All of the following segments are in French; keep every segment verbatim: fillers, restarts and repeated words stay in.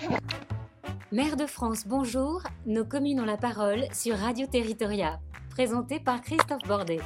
Maire de France, bonjour. Nos communes ont la parole sur Radio Territoria. Présenté par Christophe Bordet.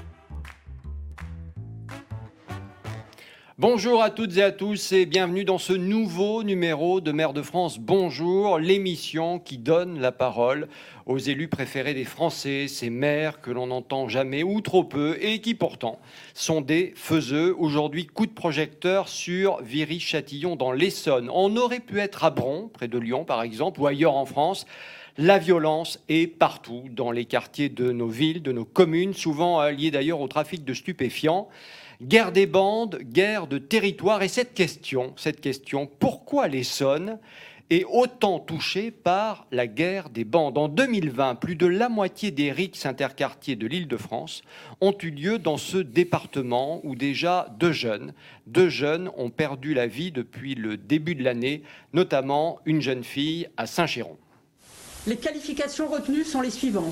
Bonjour à toutes et à tous et bienvenue dans ce nouveau numéro de Maire de France Bonjour, l'émission qui donne la parole aux élus préférés des Français, ces maires que l'on n'entend jamais ou trop peu et qui pourtant sont des faiseux. Aujourd'hui, coup de projecteur sur Viry-Châtillon dans l'Essonne. On aurait pu être à Bron, près de Lyon par exemple, ou ailleurs en France. La violence est partout dans les quartiers de nos villes, de nos communes, souvent liée d'ailleurs au trafic de stupéfiants. Guerre des bandes, guerre de territoire. Et cette question, cette question, pourquoi l'Essonne est autant touchée par la guerre des bandes? En deux mille vingt, plus de la moitié des rixes interquartiers de l'Île-de-France ont eu lieu dans ce département où déjà deux jeunes, deux jeunes ont perdu la vie depuis le début de l'année, notamment une jeune fille à Saint-Chéron. Les qualifications retenues sont les suivantes.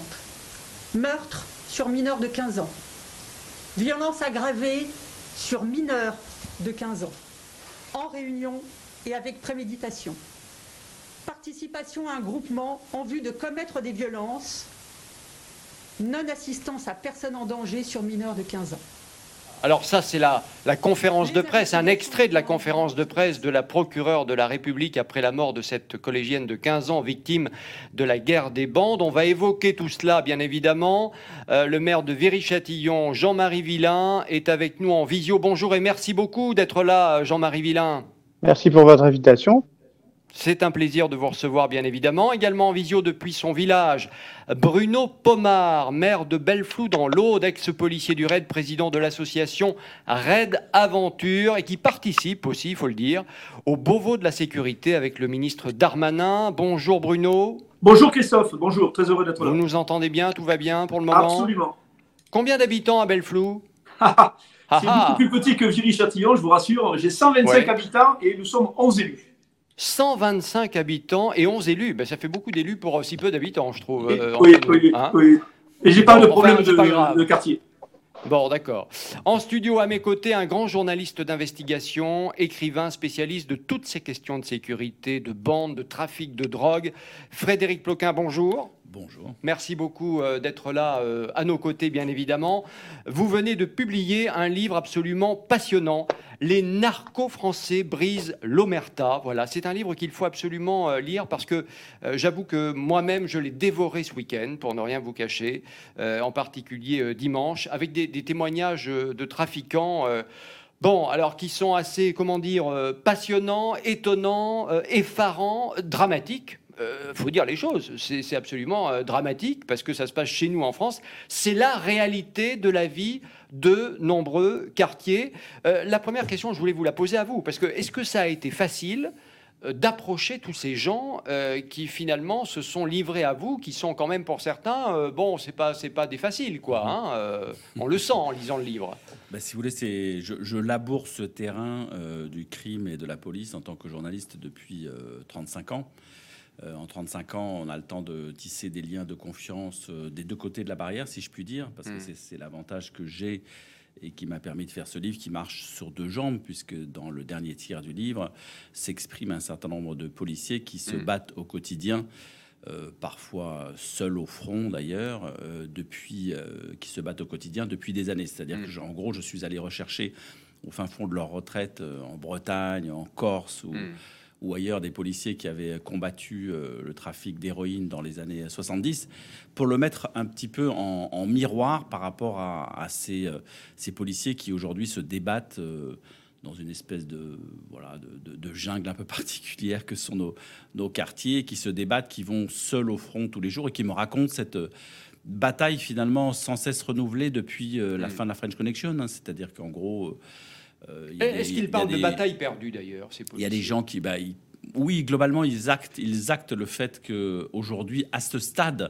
Meurtre sur mineur de quinze ans. Violence aggravée sur mineurs de quinze ans, en réunion et avec préméditation. Participation à un groupement en vue de commettre des violences. Non-assistance à personne en danger sur mineurs de quinze ans. Alors ça, c'est la, la conférence de presse, un extrait de la conférence de presse de la procureure de la République après la mort de cette collégienne de quinze ans, victime de la guerre des bandes. On va évoquer tout cela, bien évidemment. Euh, le maire de Viry-Châtillon, Jean-Marie Villain, est avec nous en visio. Bonjour et merci beaucoup d'être là, Jean-Marie Villain. Merci pour votre invitation. C'est un plaisir de vous recevoir, bien évidemment. Également en visio depuis son village, Bruno Pomard, maire de Belleflou dans l'Aude, ex-policier du raid, président de l'association Raid Aventure et qui participe aussi, il faut le dire, au Beauvau de la sécurité avec le ministre Darmanin. Bonjour Bruno. Bonjour Christophe, bonjour, très heureux d'être là. Vous nous entendez bien, tout va bien pour le moment? Absolument. Combien d'habitants à Belleflou? C'est beaucoup plus petit que Viry-Châtillon, je vous rassure. J'ai cent vingt-cinq ouais. habitants et nous sommes onze élus. cent vingt-cinq habitants et onze élus. Ben, ça fait beaucoup d'élus pour si peu d'habitants, je trouve. Et, euh, oui, oui, hein oui. Et j'ai bon, pas de problème enfin, de, de quartier. Bon, d'accord. En studio, à mes côtés, un grand journaliste d'investigation, écrivain spécialiste de toutes ces questions de sécurité, de bandes, de trafic, de drogue. Frédéric Ploquin, bonjour. Bonjour. Merci beaucoup euh, d'être là euh, à nos côtés, bien évidemment. Vous venez de publier un livre absolument passionnant, Les narcos français brisent l'omerta. Voilà, c'est un livre qu'il faut absolument euh, lire parce que euh, j'avoue que moi-même, je l'ai dévoré ce week-end, pour ne rien vous cacher, euh, en particulier euh, dimanche, avec des, des témoignages euh, de trafiquants. Euh, Bon, alors qui sont assez, comment dire, euh, passionnants, étonnants, euh, effarants, dramatiques. Il euh, faut dire les choses, c'est, c'est absolument euh, dramatique parce que ça se passe chez nous en France. C'est la réalité de la vie de nombreux quartiers. Euh, la première question, je voulais vous la poser à vous, parce que est-ce que ça a été facile euh, d'approcher tous ces gens euh, qui finalement se sont livrés à vous, qui sont quand même pour certains, euh, bon, c'est pas, c'est pas des faciles, quoi. Hein, euh, on le sent en lisant le livre. Bah, si vous voulez, c'est, je, je laboure ce terrain euh, du crime et de la police en tant que journaliste depuis euh, trente-cinq ans. Euh, en trente-cinq ans, on a le temps de tisser des liens de confiance euh, des deux côtés de la barrière, si je puis dire, parce que mmh. c'est, c'est l'avantage que j'ai et qui m'a permis de faire ce livre qui marche sur deux jambes, puisque dans le dernier tiers du livre s'exprime un certain nombre de policiers qui se mmh. battent au quotidien, euh, parfois seuls au front d'ailleurs, euh, depuis, euh, qui se battent au quotidien depuis des années. C'est-à-dire mmh. que, en gros, je suis allé rechercher au fin fond de leur retraite, euh, en Bretagne, en Corse, ou mmh. ou ailleurs des policiers qui avaient combattu euh, le trafic d'héroïne dans les années soixante-dix, pour le mettre un petit peu en, en miroir par rapport à, à ces, euh, ces policiers qui aujourd'hui se débattent euh, dans une espèce de, voilà, de, de, de jungle un peu particulière que sont nos, nos quartiers, qui se débattent, qui vont seuls au front tous les jours et qui me racontent cette bataille finalement sans cesse renouvelée depuis euh, la mmh. fin de la French Connection, hein, c'est-à-dire qu'en gros... Euh, Euh, Est-ce qu'ils parlent de bataille perdue d'ailleurs? Il y a des gens qui, bah, ils, oui, globalement, ils actent, ils actent le fait que aujourd'hui, à ce stade,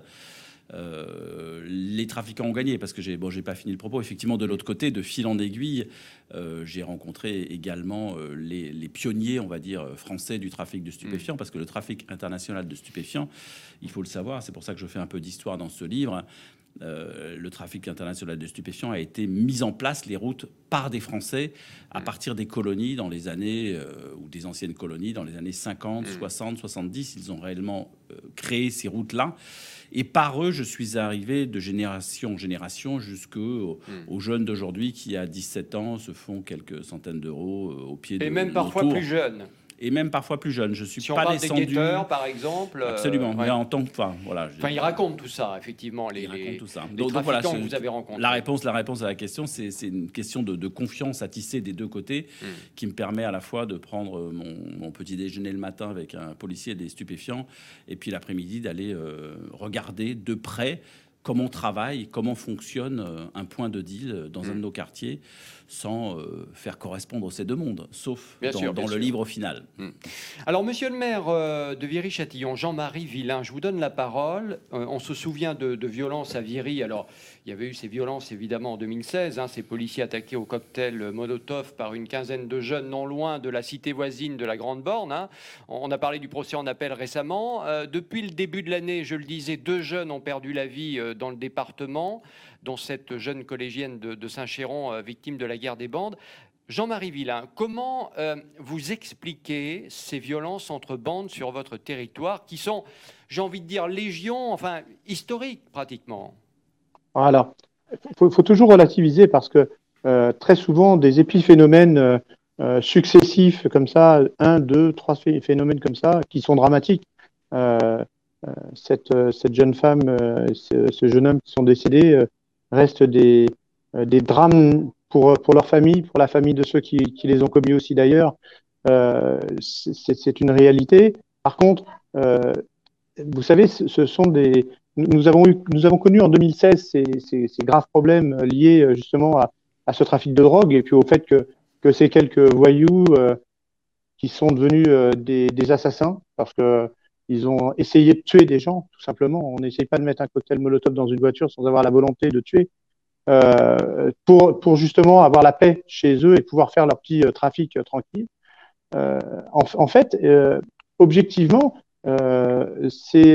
euh, les trafiquants ont gagné. Parce que j'ai, bon, j'ai pas fini le propos. Effectivement, de l'autre côté, de fil en aiguille, euh, j'ai rencontré également euh, les, les pionniers, on va dire, français du trafic de stupéfiants, mmh. parce que le trafic international de stupéfiants, il faut le savoir, c'est pour ça que je fais un peu d'histoire dans ce livre. euh, le trafic international de stupéfiants a été mis en place, les routes, par des Français à partir des colonies dans les années, euh, ou des anciennes colonies, dans les années cinquante, soixante, soixante-dix. Ils ont réellement euh, créé ces routes-là. Et par eux, je suis arrivé de génération en génération jusqu'aux mmh. aux jeunes d'aujourd'hui qui, à dix-sept ans, se font quelques centaines d'euros euh, au pied de Et même parfois tours. plus jeunes. Et même parfois plus jeune. Je suis si pas on parle descendu. Des guetteurs, par exemple. Absolument. Euh, ouais. Mais en tant que, enfin, voilà. Enfin, ils racontent tout ça, effectivement. Les, ils racontent les, tout ça. Les donc, trafiquants donc voilà, que vous avez rencontrés. La réponse, la réponse à la question, c'est, c'est une question de, de confiance à tisser des deux côtés, mm. qui me permet à la fois de prendre mon, mon petit déjeuner le matin avec un policier et des stupéfiants, et puis l'après-midi d'aller euh, regarder de près comment on travaille, comment fonctionne un point de deal dans mmh. un de nos quartiers, sans euh, faire correspondre ces deux mondes, sauf bien dans, sûr, dans le sûr. livre final. Mmh. Alors, monsieur le maire euh, de Viry-Châtillon, Jean-Marie Villain, je vous donne la parole. Euh, on se souvient de, de violences à Viry. Alors, il y avait eu ces violences, évidemment, en deux mille seize, hein, ces policiers attaqués au cocktail Molotov par une quinzaine de jeunes non loin de la cité voisine de la Grande Borne. Hein. On a parlé du procès en appel récemment. Euh, depuis le début de l'année, je le disais, deux jeunes ont perdu la vie euh, dans le département, dont cette jeune collégienne de, de Saint-Chéron, euh, victime de la guerre des bandes. Jean-Marie Villain, comment euh, vous expliquez ces violences entre bandes sur votre territoire qui sont, j'ai envie de dire, légion, enfin, historiques pratiquement? Alors, il faut, faut toujours relativiser parce que euh, très souvent, des épiphénomènes euh, euh, successifs comme ça, un, deux, trois phénomènes comme ça, qui sont dramatiques. Euh, euh, cette, cette jeune femme, euh, ce, ce jeune homme qui sont décédés euh, restent des, euh, des drames pour, pour leur famille, pour la famille de ceux qui, qui les ont commis aussi d'ailleurs. Euh, c'est, c'est une réalité. Par contre, euh, vous savez, ce sont des... Nous avons, eu, nous avons connu en deux mille seize ces, ces, ces graves problèmes liés justement à, à ce trafic de drogue et puis au fait que, que ces quelques voyous euh, qui sont devenus euh, des, des assassins parce que ils ont essayé de tuer des gens, tout simplement. On n'essaye pas de mettre un cocktail Molotov dans une voiture sans avoir la volonté de tuer euh, pour, pour justement avoir la paix chez eux et pouvoir faire leur petit euh, trafic euh, tranquille. Euh, en, en fait, euh, objectivement, Euh, c'est,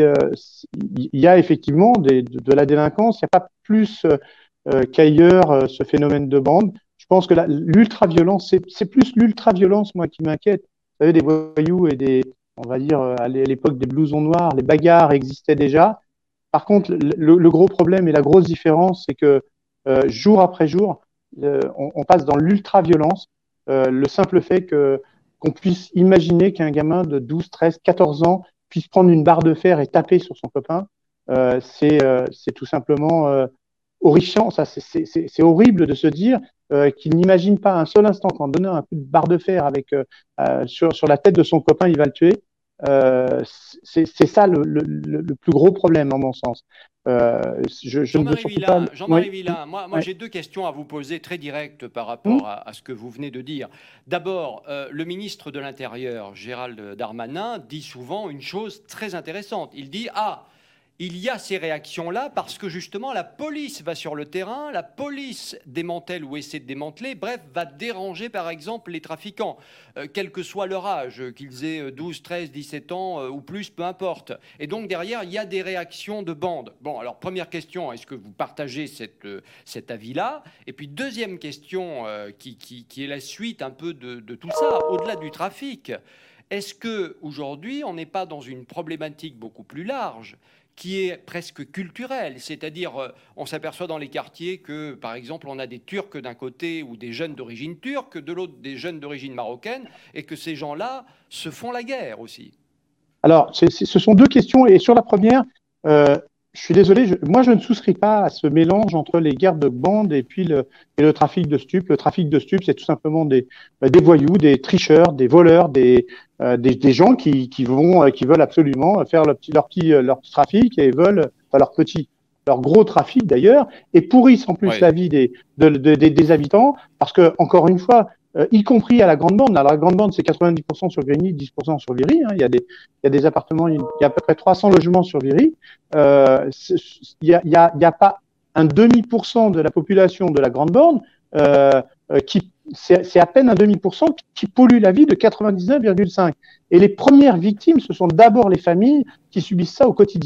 il euh, y a effectivement des, de, de la délinquance. Il n'y a pas plus euh, qu'ailleurs euh, ce phénomène de bande. Je pense que la, l'ultra-violence, c'est, c'est plus l'ultra-violence, moi, qui m'inquiète. Vous savez, des voyous et des, on va dire, à l'époque des blousons noirs, les bagarres existaient déjà. Par contre, le, le gros problème et la grosse différence, c'est que euh, jour après jour, euh, on, on passe dans l'ultra-violence. Euh, le simple fait que qu'on puisse imaginer qu'un gamin de douze, treize, quatorze ans puisse prendre une barre de fer et taper sur son copain, euh, c'est, euh, c'est tout simplement euh, horrifiant. Ça, c'est, c'est, c'est, c'est horrible de se dire euh, qu'il n'imagine pas un seul instant qu'en donnant un coup de barre de fer avec, euh, euh, sur, sur la tête de son copain, il va le tuer. Euh, c'est, c'est ça le, le, le plus gros problème, en mon sens. Euh, je, je Jean-Marie Villain, pas... Jean-Marie oui. Villain, moi, moi ouais. j'ai deux questions à vous poser très directes par rapport mmh. à, à ce que vous venez de dire. D'abord, euh, le ministre de l'Intérieur, Gérald Darmanin, dit souvent une chose très intéressante. Il dit « Ah, il y a ces réactions-là parce que justement la police va sur le terrain, la police démantèle ou essaie de démanteler, bref, va déranger par exemple les trafiquants, euh, quel que soit leur âge, qu'ils aient douze, treize, dix-sept ans euh, ou plus, peu importe. Et donc derrière, il y a des réactions de bande. Bon, alors première question, est-ce que vous partagez cette, euh, cet avis-là? Et puis deuxième question, euh, qui, qui, qui est la suite un peu de, de tout ça, au-delà du trafic, est-ce qu'aujourd'hui, on n'est pas dans une problématique beaucoup plus large qui est presque culturel, c'est-à-dire euh, on s'aperçoit dans les quartiers que, par exemple, on a des Turcs d'un côté ou des jeunes d'origine turque, de l'autre des jeunes d'origine marocaine, et que ces gens-là se font la guerre aussi. Alors, c'est, c'est, ce sont deux questions, et sur la première, euh, je suis désolé, je, moi je ne souscris pas à ce mélange entre les guerres de bandes et puis le, et le trafic de stupes. Le trafic de stupes, c'est tout simplement des, des voyous, des tricheurs, des voleurs, des, euh, des, des gens qui, qui vont, qui veulent absolument faire leur petit, leur petit, leur petit trafic et veulent, enfin leur petit, leur gros trafic d'ailleurs, et pourrissent en plus oui. la vie des, de, de, de, des habitants, parce que encore une fois, Euh, y compris à la Grande Borne. Alors, la Grande Borne, c'est quatre-vingt-dix pour cent sur Grigny, dix pour cent sur Viry. Hein. Il y a des, il y a des appartements, il y a à peu près trois cents logements sur Viry. Euh, il y a, il y a, il y a pas un demi pour cent de la population de la Grande Borne euh, qui, c'est, c'est à peine un demi pour cent qui pollue la vie de quatre-vingt-dix-neuf virgule cinq. Et les premières victimes, ce sont d'abord les familles qui subissent ça au quotidien.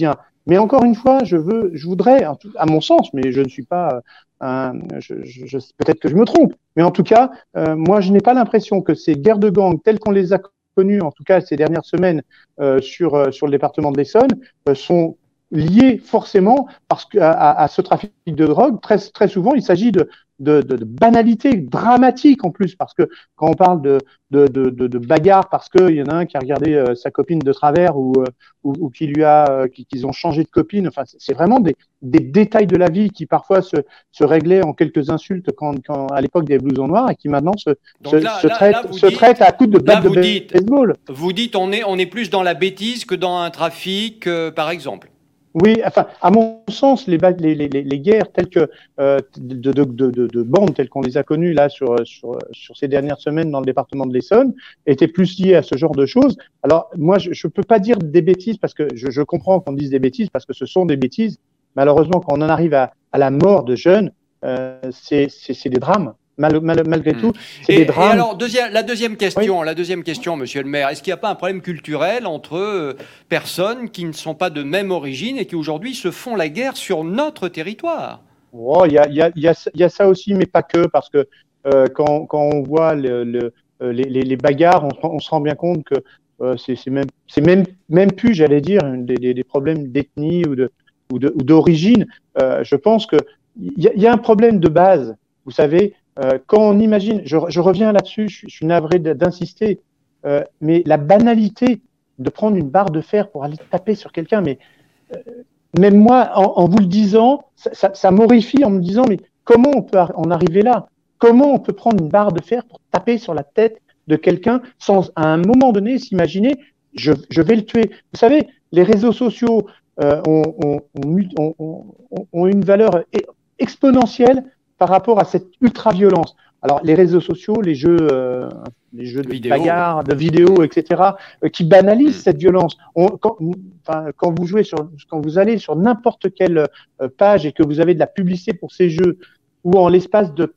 Mais encore une fois, je veux, je voudrais, à mon sens, mais je ne suis pas, un, je, je, je, peut-être que je me trompe, mais en tout cas, euh, moi, je n'ai pas l'impression que ces guerres de gangs telles qu'on les a connues, en tout cas ces dernières semaines, euh, sur euh, sur le département de l'Essonne, euh, sont liées forcément parce que à, à ce trafic de drogue. Très très souvent, il s'agit de De, de, de banalité dramatique en plus, parce que quand on parle de, de, de, de, de bagarre parce qu'il y en a un qui a regardé euh, sa copine de travers ou, euh, ou, ou qui lui a, euh, qui, qu'ils ont changé de copine, enfin, c'est vraiment des, des détails de la vie qui parfois se, se réglaient en quelques insultes quand, quand, à l'époque des blousons noirs, et qui maintenant se, se, là, se, là, traitent, là, se dites, traitent à coups de batte de dites, baseball. Vous dites on est, on est plus dans la bêtise que dans un trafic, euh, par exemple. Oui, enfin, à mon sens, les, les, les, les guerres telles que euh, de, de, de, de, de bandes telles qu'on les a connues là sur, sur, sur ces dernières semaines dans le département de l'Essonne étaient plus liées à ce genre de choses. Alors, moi, je ne peux pas dire des bêtises parce que je, je comprends qu'on dise des bêtises parce que ce sont des bêtises. Malheureusement, quand on en arrive à, à la mort de jeunes, euh, c'est, c'est, c'est des drames. Mal, mal, malgré tout, c'est et, des drames. Et alors, deuxième, la deuxième question, oui. la deuxième question, Monsieur le maire, est-ce qu'il n'y a pas un problème culturel entre euh, personnes qui ne sont pas de même origine et qui aujourd'hui se font la guerre sur notre territoire? Oh, il y a, y a, y a, y a ça aussi, mais pas que, parce que euh, quand, quand on voit le, le, les, les bagarres, on, on se rend bien compte que euh, c'est, c'est même, c'est même, même plus, j'allais dire, des, des, des problèmes d'ethnie ou de, ou de, ou d'origine. Euh, je pense que il y, y a un problème de base, vous savez. Euh, quand on imagine, je, je reviens là-dessus, je, je suis navré d'insister, euh, mais la banalité de prendre une barre de fer pour aller taper sur quelqu'un, mais euh, même moi, en, en vous le disant, ça, ça, ça m'horrifie en me disant, mais comment on peut en arriver là? Comment on peut prendre une barre de fer pour taper sur la tête de quelqu'un sans, à un moment donné, s'imaginer, je, je vais le tuer? Vous savez, les réseaux sociaux euh, ont, ont, ont, ont, ont une valeur exponentielle par rapport à cette ultra-violence. Alors, les réseaux sociaux, les jeux, euh, les jeux de vidéo. bagarre, de vidéos, et cetera, euh, qui banalisent mmh. cette violence. On, quand, enfin, quand vous jouez sur, quand vous allez sur n'importe quelle euh, page et que vous avez de la publicité pour ces jeux, où en l'espace de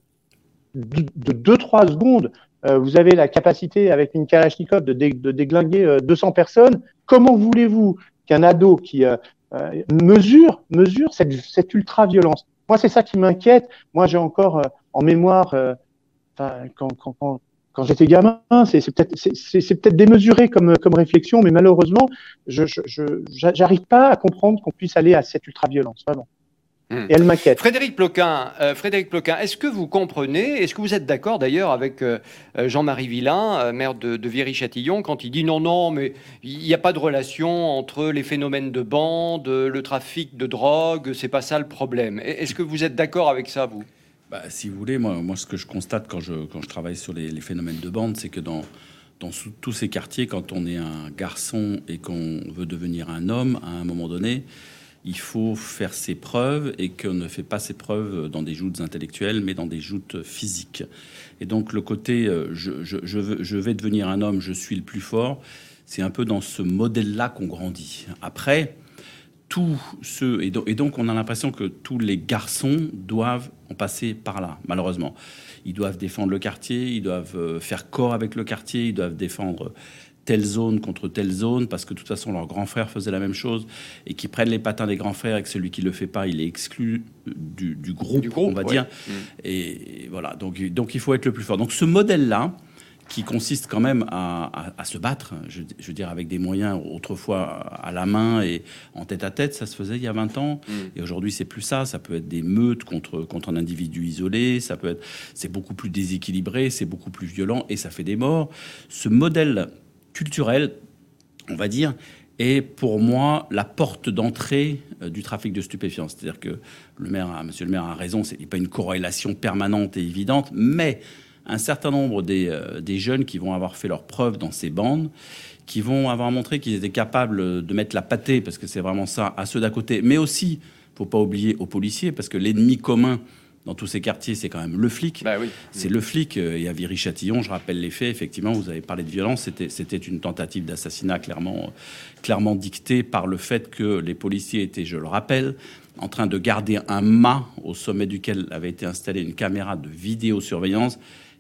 de deux trois secondes, euh, vous avez la capacité avec une Kalachnikov de, dé, de déglinguer euh, deux cents personnes, comment voulez-vous qu'un ado qui euh, euh, mesure mesure cette, cette ultra-violence? Moi, c'est ça qui m'inquiète. Moi, j'ai encore euh, en mémoire, euh, quand, quand, quand, quand j'étais gamin, c'est, c'est, peut-être, c'est, c'est, c'est peut-être démesuré comme, comme réflexion, mais malheureusement, je je, je, j'arrive pas à comprendre qu'on puisse aller à cette ultra-violence, vraiment. Mmh. Et elle m'inquiète. Frédéric Ploquin, euh, Frédéric Ploquin, est-ce que vous comprenez, est-ce que vous êtes d'accord d'ailleurs avec euh, Jean-Marie Villain, euh, maire de, de Viry-Châtillon, quand il dit non, non, mais il n'y a pas de relation entre les phénomènes de bande, le trafic de drogue, c'est pas ça le problème. Est-ce que vous êtes d'accord avec ça, vous? Bah, si vous voulez, moi, moi, ce que je constate quand je, quand je travaille sur les, les phénomènes de bande, c'est que dans, dans sous, tous ces quartiers, quand on est un garçon et qu'on veut devenir un homme, à un moment donné, il faut faire ses preuves et qu'on ne fait pas ses preuves dans des joutes intellectuelles, mais dans des joutes physiques. Et donc le côté euh, je, je, je, veux, je vais devenir un homme, je suis le plus fort, c'est un peu dans ce modèle-là qu'on grandit. Après, tous ceux, et, do, et donc on a l'impression que tous les garçons doivent en passer par là, malheureusement. Ils doivent défendre le quartier, ils doivent faire corps avec le quartier, ils doivent défendre telle zone contre telle zone, parce que de toute façon, leurs grands frères faisaient la même chose, et qui prennent les patins des grands frères, et que celui qui le fait pas, il est exclu du, du, groupe, du groupe, on va ouais. dire. Mmh. Et, et voilà, donc, donc il faut être le plus fort. Donc ce modèle-là, qui consiste quand même à, à, à se battre, je, je veux dire, avec des moyens autrefois à la main et en tête-à-tête, ça se faisait il y a vingt ans, mmh. et aujourd'hui c'est plus ça. Ça peut être des meutes contre, contre un individu isolé, ça peut être, c'est beaucoup plus déséquilibré, c'est beaucoup plus violent, et ça fait des morts. Ce modèle culturel, on va dire, est pour moi la porte d'entrée euh, du trafic de stupéfiants. C'est-à-dire que le maire, a, monsieur le maire a raison, c'est pas une corrélation permanente et évidente, mais un certain nombre des, euh, des jeunes qui vont avoir fait leurs preuves dans ces bandes, qui vont avoir montré qu'ils étaient capables de mettre la pâtée, parce que c'est vraiment ça, à ceux d'à côté, mais aussi, faut pas oublier, aux policiers, parce que l'ennemi commun dans tous ces quartiers, c'est quand même le flic. Bah oui. C'est le flic. Et à Viry-Châtillon, je rappelle les faits, effectivement, vous avez parlé de violence, c'était, c'était une tentative d'assassinat clairement, clairement dictée par le fait que les policiers étaient, je le rappelle, en train de garder un mât au sommet duquel avait été installée une caméra de vidéosurveillance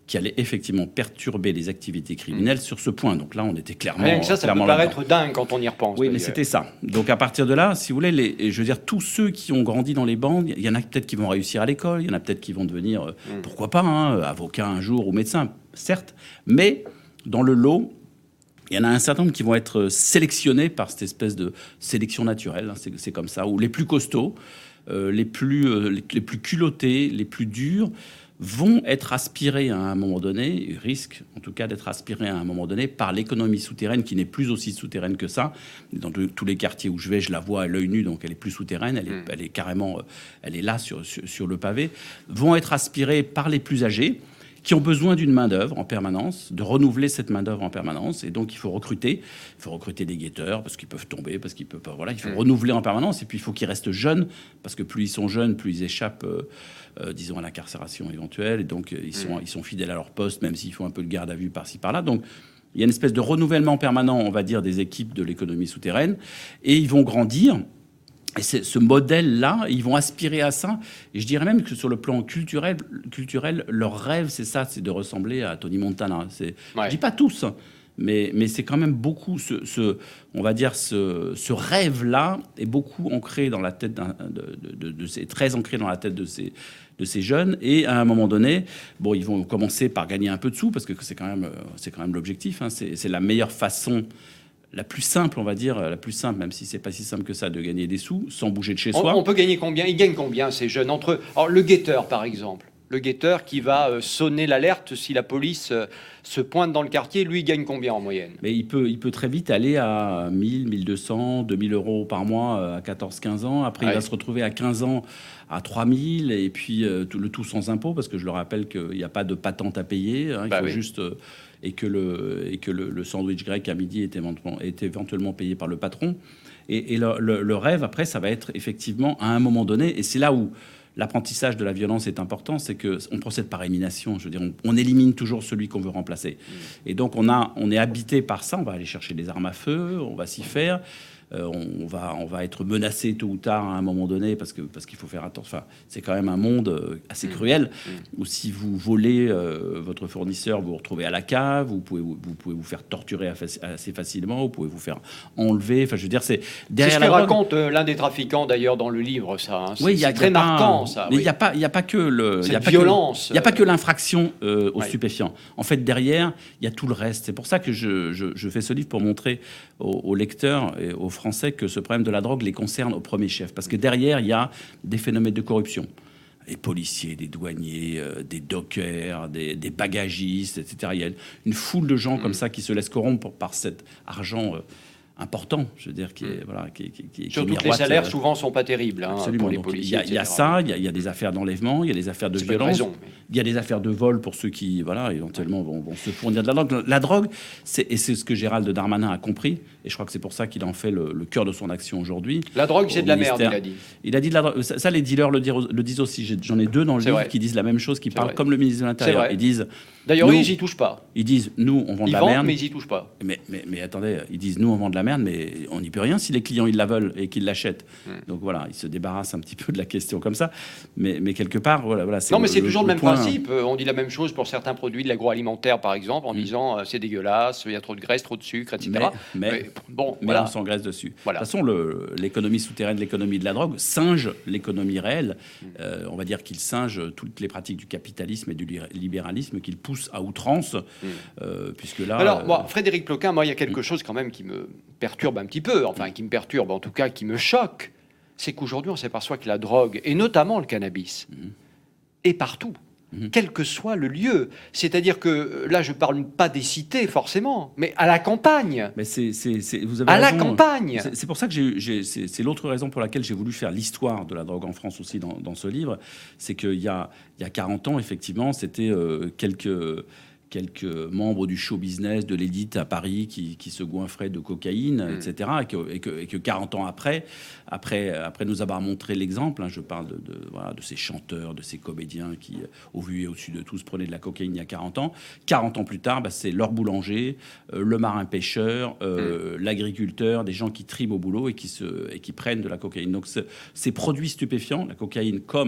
qui allait effectivement perturber les activités criminelles mmh. sur ce point. Donc là, on était clairement... Rien que ça, ça peut paraître dingue quand on y repense. Oui, mais c'était ça. Donc à partir de là, si vous voulez, les, je veux dire, tous ceux qui ont grandi dans les bandes, il y en a peut-être qui vont réussir à l'école, il y en a peut-être qui vont devenir, mmh. pourquoi pas, hein, avocat un jour ou médecin, certes, mais dans le lot, il y en a un certain nombre qui vont être sélectionnés par cette espèce de sélection naturelle, hein, c'est, c'est comme ça, où les plus costauds, euh, les, plus, euh, les, les plus culottés, les plus durs, vont être aspirés à un moment donné, risquent en tout cas d'être aspirés à un moment donné par l'économie souterraine, qui n'est plus aussi souterraine que ça. Dans de, tous les quartiers où je vais, je la vois à l'œil nu, donc elle est plus souterraine, elle est, mmh. elle est carrément, elle est là sur, sur, sur le pavé, vont être aspirés par les plus âgés, qui ont besoin d'une main-d'œuvre en permanence, de renouveler cette main-d'œuvre en permanence. Et donc, il faut recruter. Il faut recruter des guetteurs, parce qu'ils peuvent tomber, parce qu'ils peuvent pas. Voilà, il faut mmh. renouveler en permanence. Et puis, il faut qu'ils restent jeunes, parce que plus ils sont jeunes, plus ils échappent, euh, euh, disons, à l'incarcération éventuelle. Et donc, euh, ils, sont, mmh. ils sont fidèles à leur poste, même s'ils font un peu de garde à vue par-ci, par-là. Donc, il y a une espèce de renouvellement permanent, on va dire, des équipes de l'économie souterraine. Et ils vont grandir. Et c'est ce modèle-là, ils vont aspirer à ça. Et je dirais même que sur le plan culturel, culturel leur rêve, c'est ça, c'est de ressembler à Tony Montana. C'est, ouais. Je dis pas tous, mais, mais c'est quand même beaucoup, ce, ce, on va dire, ce, ce rêve-là est beaucoup ancré dans la tête, d'un, de, de, de, de ces, très ancré dans la tête de ces, de ces jeunes. Et à un moment donné, bon, ils vont commencer par gagner un peu de sous, parce que c'est quand même, c'est quand même l'objectif. Hein. C'est, c'est la meilleure façon... La plus simple, on va dire, la plus simple, même si c'est pas si simple que ça, de gagner des sous sans bouger de chez soi. On, on peut gagner combien ? Ils gagnent combien, ces jeunes entre eux ? Alors, le guetteur, par exemple. Le guetteur qui va euh, sonner l'alerte si la police euh, se pointe dans le quartier, lui, il gagne combien en moyenne ? Mais il peut, il peut très vite aller à mille, mille deux cents, deux mille euros par mois à quatorze quinze ans. Après, ouais. il va se retrouver à quinze ans à trois mille, et puis euh, tout, le tout sans impôt, parce que je le rappelle qu'il n'y a pas de patente à payer. Hein, il bah faut oui. juste... Euh, et que, le, et que le, le sandwich grec à midi est éventuellement, est éventuellement payé par le patron. Et, et le, le, le rêve, après, ça va être effectivement à un moment donné, et c'est là où l'apprentissage de la violence est important, c'est qu'on procède par élimination. Je veux dire, on, on élimine toujours celui qu'on veut remplacer. Mmh. Et donc, on, a, on est habité par ça. On va aller chercher des armes à feu, on va s'y faire. Euh, on, va, on va être menacé tôt ou tard à un moment donné, parce, que, parce qu'il faut faire attention. Enfin, c'est quand même un monde assez cruel, mmh. où si vous volez euh, votre fournisseur, vous vous retrouvez à la cave, vous pouvez vous, vous, pouvez vous faire torturer assez facilement, vous pouvez vous faire enlever. Enfin, je veux dire, c'est... C'est ce que raconte euh, l'un des trafiquants, d'ailleurs, dans le livre, ça. Hein. C'est, oui, y a, c'est très marquant, ça. Mais il oui. n'y a, a pas que le... Cette violence. Il n'y a pas que l'infraction euh, aux ouais. stupéfiants. En fait, derrière, il y a tout le reste. C'est pour ça que je, je, je fais ce livre, pour montrer aux, aux lecteurs et aux Français que ce problème de la drogue les concerne au premier chef. Parce que derrière, il y a des phénomènes de corruption. Des policiers, des douaniers, euh, des dockers, des, des bagagistes, et cetera. Il y a une foule de gens mmh. comme ça qui se laissent corrompre par cet argent euh, important, je veux dire, qui est... Voilà, qui, qui, qui, Surtout que les salaires, euh, souvent, sont pas terribles hein, absolument. pour les Donc, policiers, il y, y a ça, il y, y a des affaires d'enlèvement, il y a des affaires de c'est violence, raison, mais... il y a des affaires de vol pour ceux qui, voilà, éventuellement, vont, vont se fournir de la drogue. La drogue, c'est, et c'est ce que Gérald Darmanin a compris, et je crois que c'est pour ça qu'il en fait le, le cœur de son action aujourd'hui. La drogue, c'est de la merde, il a dit. Il a dit de la drogue. Ça, ça, les dealers le, dire, le disent aussi. J'en ai deux dans le c'est livre vrai. Qui disent la même chose, qui c'est parlent vrai. Comme le ministre de l'Intérieur. Ils disent... D'ailleurs, nous, ils n'y touchent pas. Ils disent, nous, on vend ils de la vendent, merde. mais ils n'y touchent pas. Mais, mais, mais attendez, ils disent, nous, on vend de la merde, mais on n'y peut rien si les clients, ils la veulent et qu'ils l'achètent. Mmh. Donc voilà, ils se débarrassent un petit peu de la question comme ça. Mais, mais quelque part, voilà. voilà c'est non, mais le, c'est toujours le, le même point... principe. On dit la même chose pour certains produits de l'agroalimentaire, par exemple, en mmh. disant, euh, c'est dégueulasse, il y a trop de graisse, trop de sucre, et cetera. Mais, mais, mais bon, mais voilà. on s'engraisse dessus. Voilà. De toute façon, le, l'économie souterraine, l'économie de la drogue, singe l'économie réelle. Mmh. Euh, on va dire qu'il singe toutes les pratiques du capitalisme et du libéralisme, qu'il pousse à outrance. Mmh. Euh, puisque là, alors, moi, Frédéric Ploquin, moi, il y a quelque mmh. chose quand même qui me perturbe un petit peu, enfin, mmh. qui me perturbe, en tout cas, qui me choque, c'est qu'aujourd'hui, on s'aperçoit que la drogue, et notamment le cannabis, mmh. est partout, mmh. quel que soit le lieu. C'est-à-dire que, là, je ne parle pas des cités, forcément, mais à la campagne. Mais c'est, c'est, c'est, vous avez à raison. La campagne. C'est, c'est pour ça que j'ai, j'ai, c'est, c'est l'autre raison pour laquelle j'ai voulu faire l'histoire de la drogue en France aussi dans, dans ce livre. C'est qu'il y a, il y a quarante ans, effectivement, c'était euh, quelques... quelques membres du show business, de l'élite à Paris qui, qui se goinfraient de cocaïne, mmh. et cetera. Et que, et, que, et que quarante ans après, après, après nous avoir montré l'exemple, hein, je parle de, de, voilà, de ces chanteurs, de ces comédiens qui, au vu et au-dessus de tous, prenaient de la cocaïne il y a quarante ans. quarante ans plus tard, bah, c'est leur boulanger, euh, le marin-pêcheur, euh, mmh. l'agriculteur, des gens qui triment au boulot et qui, se, et qui prennent de la cocaïne. Donc ce, ces produits stupéfiants, la cocaïne comme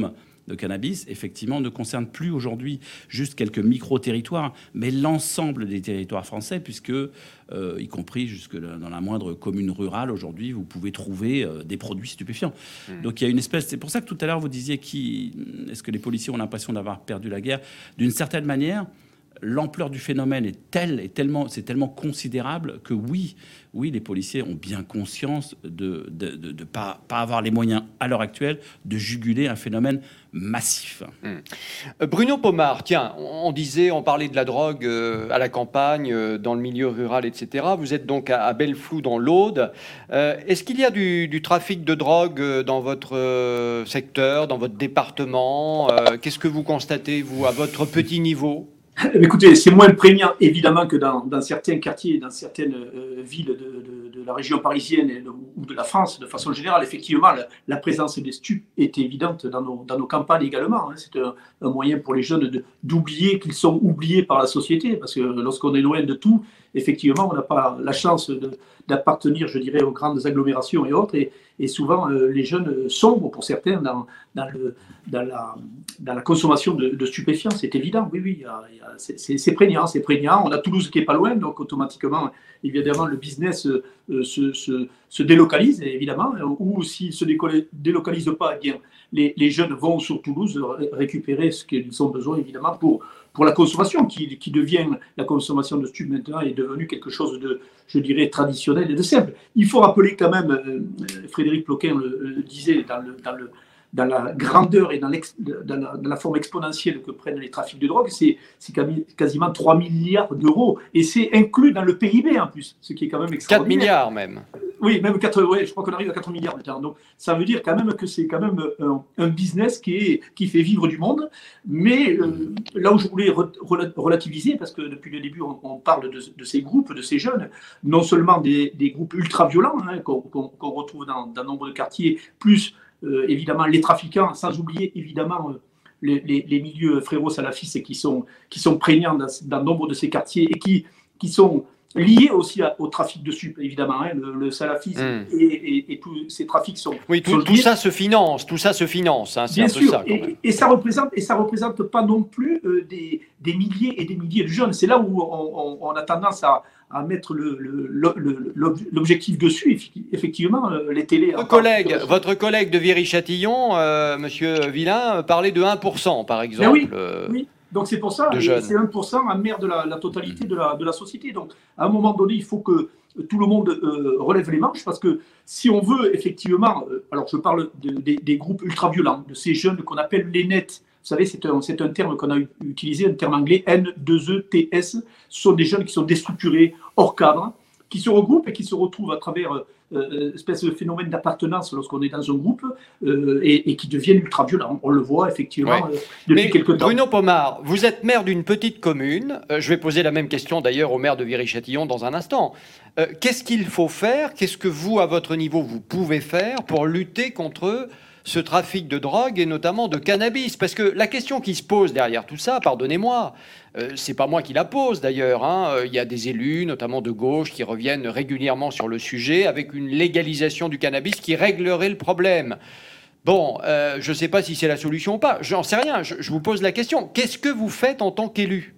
de cannabis, effectivement, ne concerne plus aujourd'hui juste quelques micro-territoires, mais l'ensemble des territoires français, puisque, euh, y compris jusque dans la moindre commune rurale, aujourd'hui, vous pouvez trouver euh, des produits stupéfiants. Mmh. Donc il y a une espèce... C'est pour ça que tout à l'heure, vous disiez qui... est-ce que les policiers ont l'impression d'avoir perdu la guerre? D'une certaine manière, l'ampleur du phénomène est telle, et tellement, c'est tellement considérable que oui, oui, les policiers ont bien conscience de ne de, de, de pas, pas avoir les moyens à l'heure actuelle de juguler un phénomène massif. Mmh. Bruno Pomar, tiens, on disait, on parlait de la drogue euh, à la campagne, euh, dans le milieu rural, et cetera. Vous êtes donc à, à Belleflou, dans l'Aude. Euh, est-ce qu'il y a du, du trafic de drogue dans votre euh, secteur, dans votre département? euh, Qu'est-ce que vous constatez, vous, à votre petit niveau? Écoutez, c'est moins prégnant évidemment que dans, dans certains quartiers, dans certaines euh, villes de, de, de la région parisienne et de, ou de la France de façon générale. Effectivement, la, la présence des stupes est évidente dans nos, dans nos campagnes également. Hein. C'est un, un moyen pour les jeunes de, d'oublier qu'ils sont oubliés par la société, parce que lorsqu'on est loin de tout, effectivement, on n'a pas la chance de, d'appartenir, je dirais, aux grandes agglomérations et autres. Et, et souvent, euh, les jeunes sombrent, pour certains, dans, dans, le, dans, la, dans la consommation de, de stupéfiants. C'est évident, oui, oui. Il y a, il y a, c'est, c'est, c'est prégnant, c'est prégnant. On a Toulouse qui n'est pas loin, donc automatiquement, évidemment, le business euh, se, se, se délocalise, évidemment. Ou s'il ne se délocalise pas, eh bien, les, les jeunes vont sur Toulouse récupérer ce qu'ils ont besoin, évidemment, pour... pour la consommation, qui, qui devient, la consommation de stupes maintenant est devenue quelque chose de, je dirais, traditionnel et de simple. Il faut rappeler quand même, euh, Frédéric Ploquin le, le disait, dans, le, dans, le, dans la grandeur et dans, dans, la, dans la forme exponentielle que prennent les trafics de drogue, c'est, c'est quasiment trois milliards d'euros. Et c'est inclus dans le P I B en plus, ce qui est quand même extraordinaire. quatre milliards même. Oui, même quatre, ouais, je crois qu'on arrive à quatre milliards maintenant. Donc, ça veut dire quand même que c'est quand même un, un business qui, est, qui fait vivre du monde. Mais euh, là où je voulais re, relativiser, parce que depuis le début, on, on parle de, de ces groupes, de ces jeunes, non seulement des, des groupes ultra-violents hein, qu'on, qu'on, qu'on retrouve dans, dans nombre de quartiers, plus euh, évidemment les trafiquants, sans oublier évidemment euh, les, les, les milieux fréro-salafistes qui sont, qui sont prégnants dans, dans nombre de ces quartiers et qui, qui sont... lié aussi à, au trafic de stupes, évidemment. Hein, le, le salafisme mmh. et, et, et tous ces trafics sont. Oui, tout, sont tout ça se finance, tout ça se finance. Hein, c'est Bien un sûr, peu ça, et, et ça représente et ça représente pas non plus euh, des, des milliers et des milliers de jeunes. C'est là où on, on, on a tendance à, à mettre le, le, le, le, l'objectif dessus. Effectivement, euh, les télés. Votre collègue, votre collègue de Viry-Châtillon, euh, Monsieur Villain, parlait de un pour cent, par exemple. Mais oui, euh... oui. Donc c'est pour ça, c'est un pour cent à mère de la, la totalité de la, de la société. Donc à un moment donné, il faut que tout le monde euh, relève les manches, parce que si on veut effectivement, euh, alors je parle de, de, des groupes ultra-violents, de ces jeunes qu'on appelle les nets. Vous savez, c'est un, c'est un terme qu'on a utilisé, un terme anglais, N deux E T S. Ce sont des jeunes qui sont déstructurés, hors cadre, qui se regroupent et qui se retrouvent à travers euh, espèce de phénomène d'appartenance lorsqu'on est dans un groupe euh, et, et qui deviennent ultra-violents. On le voit effectivement ouais. euh, depuis Mais quelques temps. Bruno Pomar, vous êtes maire d'une petite commune. Euh, je vais poser la même question d'ailleurs au maire de Viry-Châtillon dans un instant. Euh, qu'est-ce qu'il faut faire? Qu'est-ce que vous, à votre niveau, vous pouvez faire pour lutter contre ce trafic de drogue et notamment de cannabis? Parce que la question qui se pose derrière tout ça, pardonnez-moi, euh, c'est pas moi qui la pose d'ailleurs, hein. Il y a des élus, notamment de gauche, qui reviennent régulièrement sur le sujet avec une légalisation du cannabis qui réglerait le problème. Bon, euh, je ne sais pas si c'est la solution ou pas, j'en sais rien, je, je vous pose la question. Qu'est-ce que vous faites en tant qu'élu?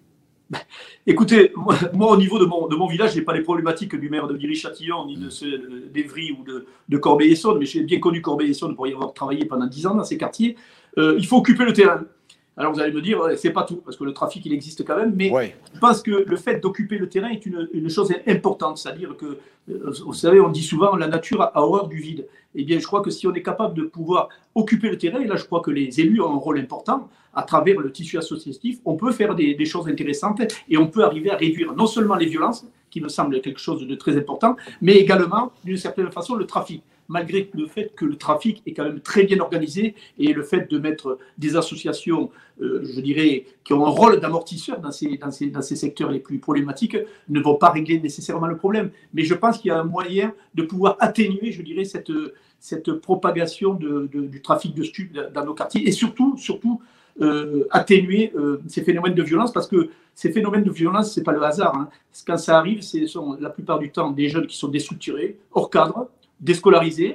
Écoutez, moi, moi au niveau de mon, de mon village, je n'ai pas les problématiques du maire de Viry-Châtillon ni de ceux d'Evry ou de, de Corbeil-Essonnes, mais j'ai bien connu Corbeil-Essonnes pour y avoir travaillé pendant dix ans dans ces quartiers. Euh, il faut occuper le terrain. Alors vous allez me dire, c'est pas tout, parce que le trafic, il existe quand même, mais ouais. Je pense que le fait d'occuper le terrain est une, une chose importante, c'est-à-dire que, vous savez, on dit souvent, la nature a horreur du vide. Eh bien, je crois que si on est capable de pouvoir occuper le terrain, et là, je crois que les élus ont un rôle important, à travers le tissu associatif, on peut faire des, des choses intéressantes et on peut arriver à réduire non seulement les violences, qui me semble quelque chose de très important, mais également, d'une certaine façon, le trafic. Malgré le fait que le trafic est quand même très bien organisé et le fait de mettre des associations, euh, je dirais, qui ont un rôle d'amortisseur dans ces, dans, ces, dans ces secteurs les plus problématiques, ne vont pas régler nécessairement le problème. Mais je pense qu'il y a un moyen de pouvoir atténuer, je dirais, cette, cette propagation de, de, du trafic de stupes dans nos quartiers et surtout, surtout euh, atténuer euh, ces phénomènes de violence, parce que ces phénomènes de violence, ce n'est pas le hasard. Hein. Quand ça arrive, ce sont la plupart du temps des jeunes qui sont déstructurés, hors cadre, déscolarisés,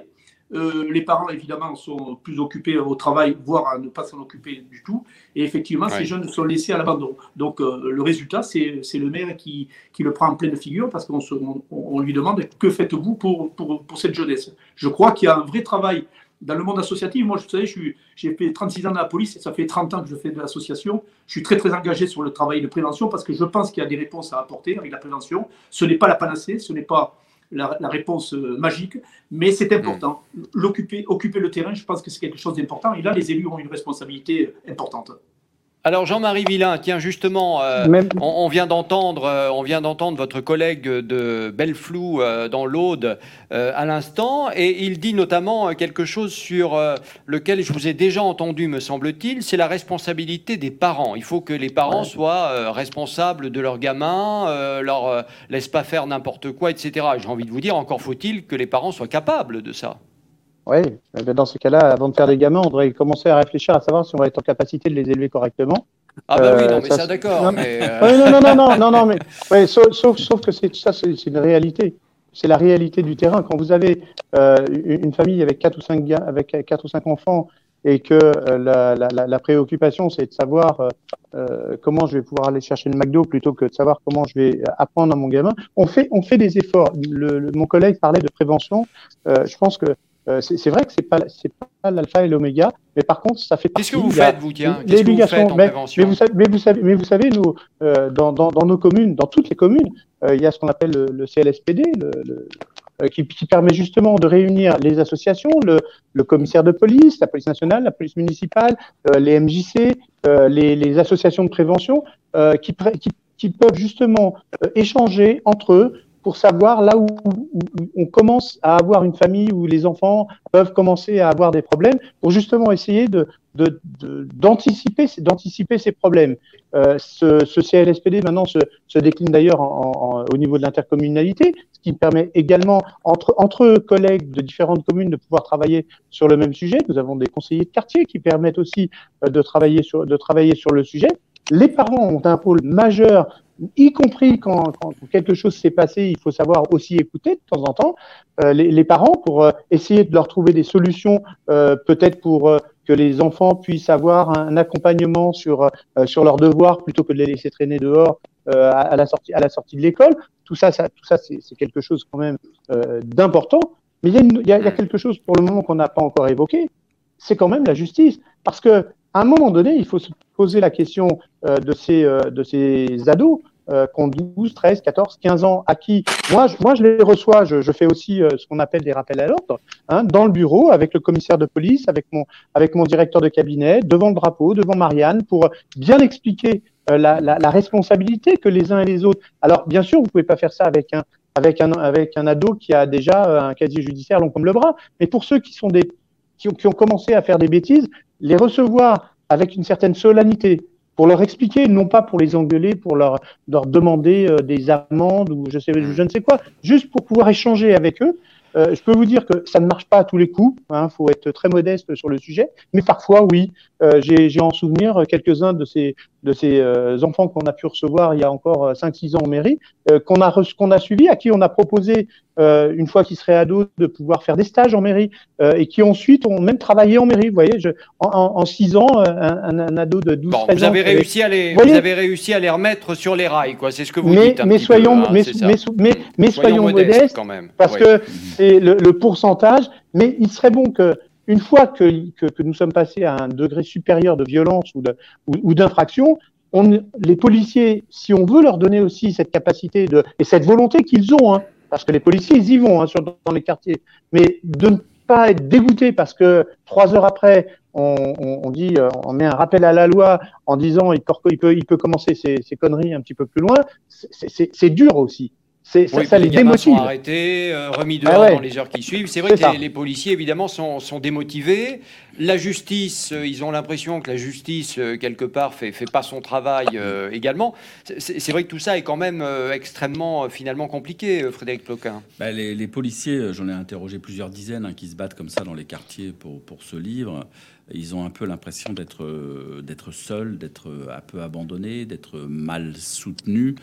Euh, les parents, évidemment, sont plus occupés au travail, voire à ne pas s'en occuper du tout. Et effectivement, ouais. ces jeunes sont laissés à l'abandon. Donc, euh, le résultat, c'est, c'est le maire qui, qui le prend en pleine figure parce qu'on se, on, on lui demande « Que faites-vous pour, pour, pour cette jeunesse ?» Je crois qu'il y a un vrai travail dans le monde associatif. Moi, vous savez, je suis, j'ai fait trente-six ans dans la police et ça fait trente ans que je fais de l'association. Je suis très, très engagé sur le travail de prévention parce que je pense qu'il y a des réponses à apporter avec la prévention. Ce n'est pas la panacée, ce n'est pas La, la réponse euh, magique, mais c'est important. Mmh. L'occuper, occuper le terrain, je pense que c'est quelque chose d'important. Et là, les élus ont une responsabilité importante. Alors Jean-Marie Villain, tiens justement, euh, Même... on, on vient d'entendre, euh, on vient d'entendre votre collègue de Belleflou euh, dans l'Aude euh, à l'instant, et il dit notamment quelque chose sur euh, lequel je vous ai déjà entendu, me semble-t-il, c'est la responsabilité des parents. Il faut que les parents ouais. soient euh, responsables de leurs gamins, euh, leur euh, laissent pas faire n'importe quoi, et cetera. J'ai envie de vous dire, encore faut-il que les parents soient capables de ça. Oui, dans ce cas-là, avant de faire des gamins, on devrait commencer à réfléchir à savoir si on va être en capacité de les élever correctement. Ah bah oui, non, mais ça, ça d'accord. Non, mais euh... oui, non, non, non, non, non, non, mais ouais, sauf, sauf, sauf que c'est ça, c'est, c'est une réalité. C'est la réalité du terrain. Quand vous avez euh, une famille avec quatre ou cinq gars, avec quatre ou cinq enfants, et que euh, la, la, la préoccupation, c'est de savoir euh, comment je vais pouvoir aller chercher le McDo plutôt que de savoir comment je vais apprendre à mon gamin, on fait, on fait des efforts. Le, le, mon collègue parlait de prévention. Euh, je pense que Euh, c'est, c'est vrai que c'est pas c'est pas l'alpha et l'oméga, mais par contre ça fait partie. Qu'est-ce que vous faites vous tiens Qu'est-ce que vous faites en mais, prévention mais vous savez, mais vous savez, mais vous savez nous euh, dans, dans dans nos communes, dans toutes les communes, euh, il y a ce qu'on appelle le, le C L S P D, le, le, euh, qui, qui permet justement de réunir les associations, le, le commissaire de police, la police nationale, la police municipale, euh, les M J C, euh, les, les associations de prévention, euh, qui, qui qui peuvent justement euh, échanger entre eux pour savoir là où, où on commence à avoir une famille où les enfants peuvent commencer à avoir des problèmes, pour justement essayer de, de, de, d'anticiper, d'anticiper ces problèmes. Euh, ce, ce C L S P D maintenant se, se décline d'ailleurs en, en, au niveau de l'intercommunalité, ce qui permet également entre, entre collègues de différentes communes de pouvoir travailler sur le même sujet. Nous avons des conseillers de quartier qui permettent aussi de travailler sur, de travailler sur le sujet. Les parents ont un rôle majeur, y compris quand, quand quelque chose s'est passé, il faut savoir aussi écouter de temps en temps euh, les, les parents pour euh, essayer de leur trouver des solutions, euh, peut-être pour euh, que les enfants puissent avoir un accompagnement sur euh, sur leurs devoirs plutôt que de les laisser traîner dehors euh, à, à la sortie à la sortie de l'école. Tout ça, ça tout ça, c'est, c'est quelque chose quand même euh, d'important. Mais il y a, une, il y a, il y a quelque chose pour le moment qu'on n'a pas encore évoqué, c'est quand même la justice, parce que à un moment donné, il faut se poser la question euh, de ces euh, de ces ados euh, qui ont douze, treize, quatorze, quinze ans, à qui moi je, moi je les reçois, je, je fais aussi euh, ce qu'on appelle des rappels à l'ordre, hein, dans le bureau avec le commissaire de police, avec mon avec mon directeur de cabinet, devant le drapeau, devant Marianne, pour bien expliquer euh, la, la, la responsabilité que les uns et les autres. Alors bien sûr, vous pouvez pas faire ça avec un avec un avec un ado qui a déjà un casier judiciaire long comme le bras, mais pour ceux qui sont des qui ont, qui ont commencé à faire des bêtises, les recevoir avec une certaine solennité, pour leur expliquer, non pas pour les engueuler, pour leur, leur demander euh, des amendes ou je, sais, je ne sais quoi, juste pour pouvoir échanger avec eux. Euh, je peux vous dire que ça ne marche pas à tous les coups, il hein, faut être très modeste sur le sujet, mais parfois, oui, euh, j'ai, j'ai en souvenir quelques-uns de ces, de ces euh, enfants qu'on a pu recevoir il y a encore cinq six ans en mairie, euh, qu'on a, reçu, qu'on a suivi, à qui on a proposé, euh, une fois qu'ils seraient ados, de pouvoir faire des stages en mairie, euh, et qui ensuite ont même travaillé en mairie. Vous voyez, je, en, en, en six ans, un, un ado de douze, bon, treize vous avez ans... Réussi à les, vous, vous avez réussi à les remettre sur les rails, quoi. C'est ce que vous mais, dites un mais petit soyons, peu. Hein, mais, mais, mais, mais soyons, soyons modestes, modestes quand même. Parce ouais. que c'est le, le pourcentage, mais il serait bon que une fois que, que, que nous sommes passés à un degré supérieur de violence ou, de, ou, ou d'infraction, on, les policiers, si on veut leur donner aussi cette capacité de, et cette volonté qu'ils ont, hein, parce que les policiers, ils y vont hein, sur, dans les quartiers, mais de ne pas être dégoûtés parce que trois heures après, on, on, on dit, on met un rappel à la loi en disant il peut, il peut, il peut commencer ses, ses conneries un petit peu plus loin, c'est, c'est, c'est dur aussi. C'est, ça, oui, ça les, les démotive. Sont arrêtés, euh, remis dehors ah ouais. dans les heures qui suivent. C'est vrai c'est que les, les policiers, évidemment, sont, sont démotivés. La justice, euh, ils ont l'impression que la justice, euh, quelque part, fait, fait pas son travail euh, également. C'est, c'est vrai que tout ça est quand même euh, extrêmement, euh, finalement, compliqué, euh, Frédéric Ploquin. Bah, les, les policiers, j'en ai interrogé plusieurs dizaines hein, qui se battent comme ça dans les quartiers pour, pour ce livre. Ils ont un peu l'impression d'être, euh, d'être seuls, d'être un peu abandonnés, d'être mal soutenus.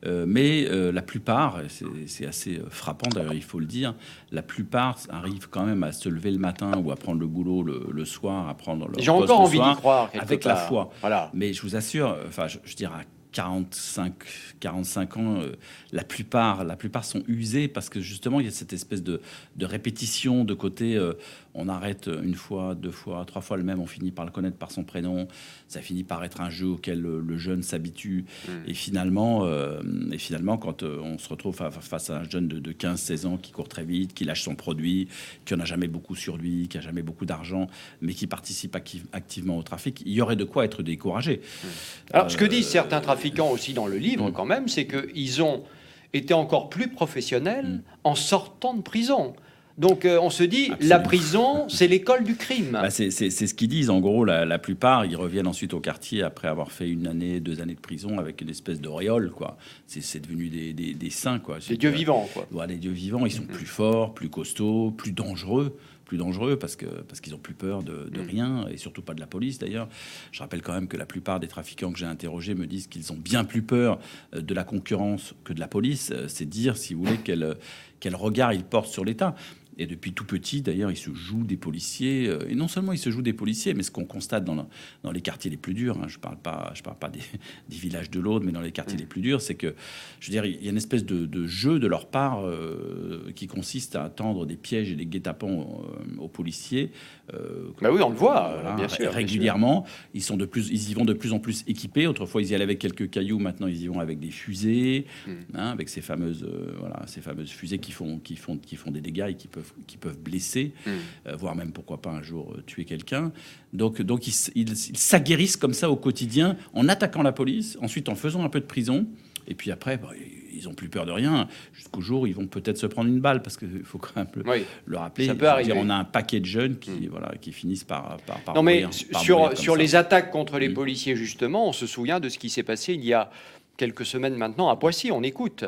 Euh, mais euh, la plupart, c'est, c'est assez frappant d'ailleurs, il faut le dire, la plupart arrivent quand même à se lever le matin ou à prendre le boulot le, le soir, à prendre leur J'ai poste encore le envie soir, d'y croire. avec part. la foi. Voilà. Mais je vous assure, enfin, je, je dirais à quarante-cinq, quarante-cinq ans, euh, la plupart, la plupart sont usés parce que justement il y a cette espèce de, de répétition de côté. Euh, on arrête une fois, deux fois, trois fois le même, on finit par le connaître par son prénom. Ça finit par être un jeu auquel le, le jeune s'habitue. Mmh. Et finalement, euh, et finalement, quand euh, on se retrouve fa- face à un jeune de, de quinze seize ans qui court très vite, qui lâche son produit, qui en a jamais beaucoup sur lui, qui a jamais beaucoup d'argent, mais qui participe active, activement au trafic, il y aurait de quoi être découragé. Mmh. Alors, euh, ce que disent certains trafiquants aussi dans le livre, mmh. quand même, c'est qu'ils ont été encore plus professionnels mmh. en sortant de prison. Donc euh, on se dit, absolument, la prison, c'est l'école du crime. Bah c'est, c'est, c'est ce qu'ils disent. En gros, la, la plupart, ils reviennent ensuite au quartier après avoir fait une année, deux années de prison avec une espèce d'auréole, quoi. C'est, c'est devenu des, des, des saints, quoi. Des dieux vivants, quoi. Ouais, des dieux vivants. Ils sont mmh. plus forts, plus costauds, plus dangereux. Plus dangereux parce que parce qu'ils ont plus peur de, de mmh. rien et surtout pas de la police d'ailleurs. Je rappelle quand même que la plupart des trafiquants que j'ai interrogés me disent qu'ils ont bien plus peur de la concurrence que de la police. C'est dire, si vous voulez, quel quel regard ils portent sur l'État. Et depuis tout petit, d'ailleurs, ils se jouent des policiers. Et non seulement ils se jouent des policiers, mais ce qu'on constate dans, le, dans les quartiers les plus durs, hein, je ne parle pas, je parle pas des, des villages de l'Aude, mais dans les quartiers mmh. les plus durs, c'est que, je veux dire, il y a une espèce de, de jeu de leur part euh, qui consiste à tendre des pièges et des guet-apens euh, aux policiers. Euh, bah oui, on le voit, voilà, bien sûr. Régulièrement, bien sûr. Ils, sont de plus, ils y vont de plus en plus équipés. Autrefois, ils y allaient avec quelques cailloux. Maintenant, ils y vont avec des fusées, mmh. hein, avec ces fameuses, euh, voilà, ces fameuses fusées qui font, qui, font, qui font des dégâts et qui peuvent qui peuvent blesser, mmh. euh, voire même, pourquoi pas, un jour euh, tuer quelqu'un. Donc, donc ils, ils, ils s'aguerrissent comme ça au quotidien, en attaquant la police, ensuite en faisant un peu de prison, et puis après, bah, ils n'ont plus peur de rien, jusqu'au jour où ils vont peut-être se prendre une balle, parce qu'il faut quand même le, oui, le rappeler. Ça peut arriver. Dire, on a un paquet de jeunes qui, mmh. voilà, qui finissent par... par, par non, mais mourir, par sur, sur les attaques contre les mmh. policiers, justement, on se souvient de ce qui s'est passé il y a quelques semaines maintenant à Poissy. On écoute.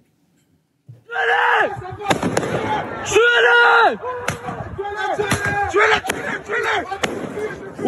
Tuez-le! Tuez-le! Tuez-le!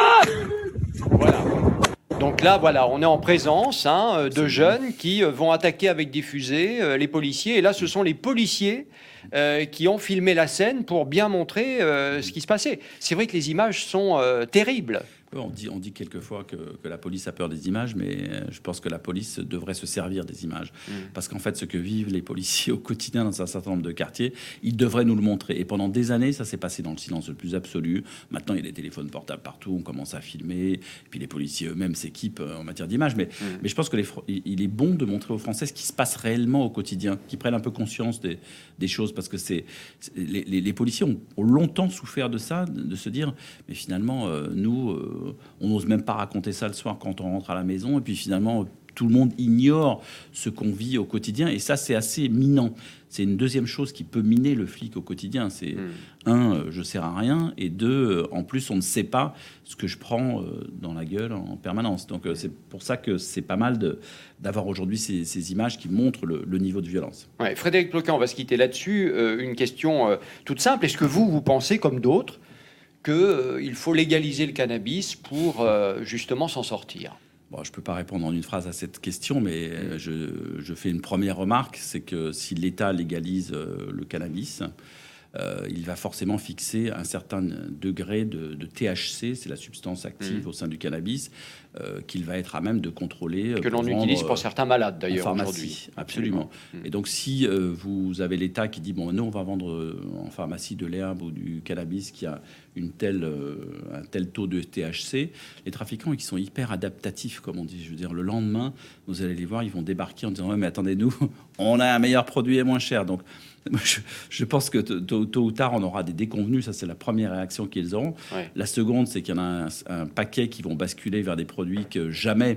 Ouais! Voilà. Donc là, voilà, on est en présence hein, de jeunes qui vont attaquer avec des fusées euh, les policiers. Et là, ce sont les policiers euh, qui ont filmé la scène pour bien montrer euh, ce qui se passait. C'est vrai que les images sont euh, terribles. On dit, on dit quelquefois que, que la police a peur des images, mais je pense que la police devrait se servir des images. Mmh. Parce qu'en fait, ce que vivent les policiers au quotidien dans un certain nombre de quartiers, ils devraient nous le montrer. Et pendant des années, ça s'est passé dans le silence le plus absolu. Maintenant, il y a des téléphones portables partout, on commence à filmer, et puis les policiers eux-mêmes s'équipent en matière d'images. Mais, mmh. mais je pense que les, il est bon de montrer aux Français ce qui se passe réellement au quotidien, qu'ils prennent un peu conscience des, des choses, parce que c'est, c'est les, les, les policiers ont, ont longtemps souffert de ça, de, de se dire, mais finalement, euh, nous... Euh, on n'ose même pas raconter ça le soir quand on rentre à la maison. Et puis finalement, tout le monde ignore ce qu'on vit au quotidien. Et ça, c'est assez minant. C'est une deuxième chose qui peut miner le flic au quotidien. C'est, mmh. un, je sers à rien. Et deux, en plus, on ne sait pas ce que je prends dans la gueule en permanence. Donc c'est pour ça que c'est pas mal de, d'avoir aujourd'hui ces, ces images qui montrent le, le niveau de violence. Ouais, Frédéric Ploquin, on va se quitter là-dessus. Euh, une question euh, toute simple. Est-ce que vous, vous pensez, comme d'autres, qu'il euh, faut légaliser le cannabis pour euh, justement s'en sortir? Bon, je ne peux pas répondre en une phrase à cette question, mais euh, je, je fais une première remarque, c'est que si l'État légalise euh, le cannabis, euh, il va forcément fixer un certain degré de, de T H C, c'est la substance active mmh. au sein du cannabis, euh, qu'il va être à même de contrôler. Que l'on utilise pour certains malades d'ailleurs aujourd'hui. Absolument. Absolument. Et donc si euh, vous avez l'État qui dit, bon, nous on va vendre euh, en pharmacie de l'herbe ou du cannabis qui a une telle, euh, un tel taux de T H C, les trafiquants qui sont hyper adaptatifs, comme on dit. Je veux dire, le lendemain, vous allez les voir, ils vont débarquer en disant, ouais, mais attendez-nous, on a un meilleur produit et moins cher. Donc je, je pense que tôt, tôt ou tard, on aura des déconvenus. Ça, c'est la première réaction qu'ils auront. Ouais. La seconde, c'est qu'il y en a un, un paquet qui vont basculer vers des produits que jamais,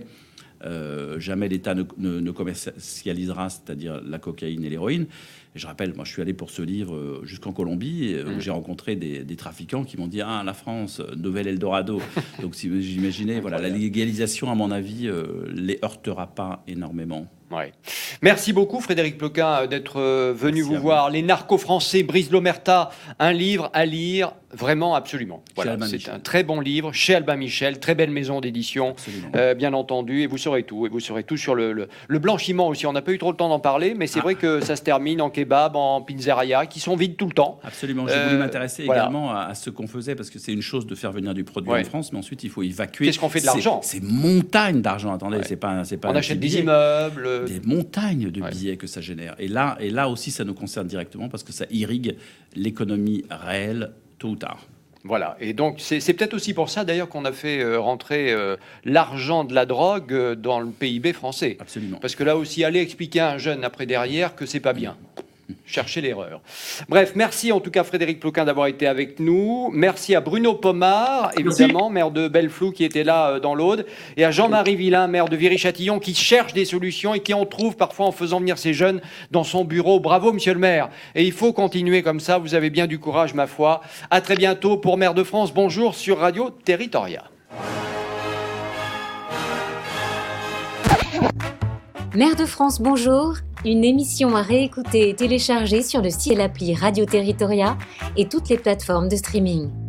euh, jamais l'État ne, ne, ne commercialisera, c'est-à-dire la cocaïne et l'héroïne. Et je rappelle, moi, je suis allé pour ce livre jusqu'en Colombie, et, où mmh. j'ai rencontré des, des trafiquants qui m'ont dit « Ah, la France, nouvel Eldorado ». Donc, si vous imaginez, voilà, la légalisation, à mon avis, euh, les heurtera pas énormément. Ouais. Merci beaucoup Frédéric Ploquin d'être venu Merci vous voir. Les narcos français brisent l'omerta, un livre à lire, vraiment absolument. Voilà, c'est Michel. un très bon livre chez Albin Michel, très belle maison d'édition, euh, bien entendu, et vous saurez tout. Et vous saurez tout sur le, le, le blanchiment aussi. On n'a pas eu trop le temps d'en parler, mais c'est ah. vrai que ça se termine en kebab, en pizzeria, qui sont vides tout le temps. Absolument. J'ai euh, voulu m'intéresser voilà. également à, à ce qu'on faisait, parce que c'est une chose de faire venir du produit ouais. en France, mais ensuite il faut évacuer. Qu'est-ce qu'on fait de l'argent ? C'est montagne d'argent. Attendez, ouais. c'est pas, c'est pas. On achète des immeubles. Des montagnes de billets ouais. que ça génère. Et là, et là aussi, ça nous concerne directement parce que ça irrigue l'économie réelle tôt ou tard. Voilà, et donc c'est, c'est peut-être aussi pour ça d'ailleurs qu'on a fait euh, rentrer euh, l'argent de la drogue euh, dans le P I B français. Absolument. Parce que là aussi, aller expliquer à un jeune après derrière que c'est pas bien. Chercher l'erreur. Bref, merci en tout cas Frédéric Ploquin d'avoir été avec nous. Merci à Bruno Pomar, évidemment, merci. Maire de Belleflou qui était là euh, dans l'Aude, et à Jean-Marie Villain, maire de Viry-Châtillon, qui cherche des solutions et qui en trouve parfois en faisant venir ces jeunes dans son bureau. Bravo, monsieur le maire. Et il faut continuer comme ça. Vous avez bien du courage, ma foi. À très bientôt pour Maire de France. Bonjour sur Radio Territoria. Maire de France, bonjour. Une émission à réécouter et télécharger sur le site et l'appli Radio Territoria et toutes les plateformes de streaming.